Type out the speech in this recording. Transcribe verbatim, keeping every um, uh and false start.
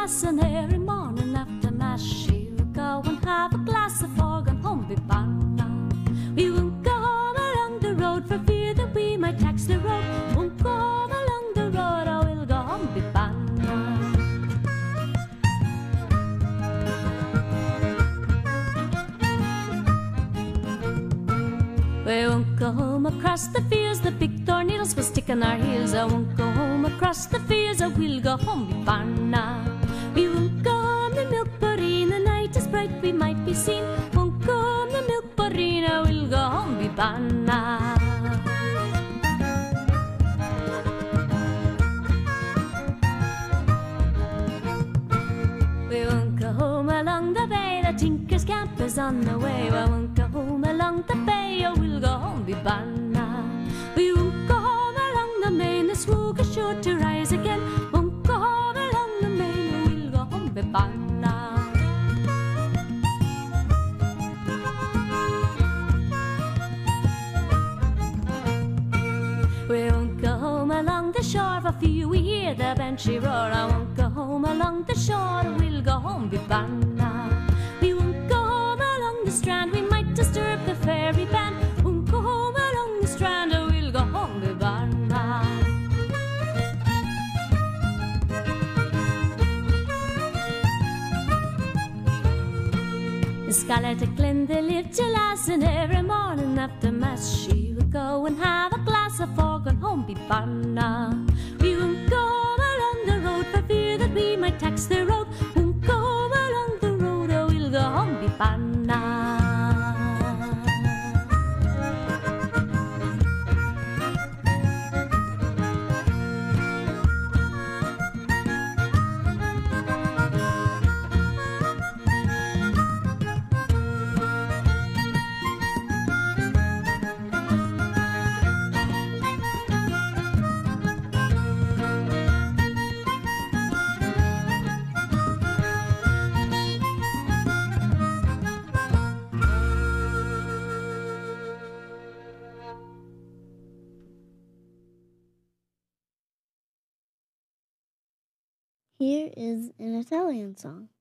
lass, and every morning after mass she would go and have a glass of fog and home be banna. We won't go home along the road for fear that we might tax the road. Won't go home along the road, I will go home be banna. We won't go home across the fields, the big tornadoes will stick on our heels. I won't go home across the fields, I will go home be banna. We won't go home the milk bureen, the night is bright, we might be seen. Won't go home the milk bureen, I will go home be banna. We won't go home along the bay, the tinker's camp is on the way. I won't go home along the bay, I will go home be banna. We won't go home along the main, the swoog is sure to rise again. Won't go home along the main, I will go home be banna. We won't go home along the shore, for fear we hear the banshee roar. I won't go home along the shore, we'll go home be banna. We won't go home along the strand, we might disturb the fairy band. Won't go home along the strand, we'll go home be banna. In Scarlet Glenda lived your lass, and every morning after mass she would go and have a glass of fog and home be banna. We won't go home along the road for fear that we might tax the road. Won't go home along the road, or we'll go home be banna. Here is an Italian song.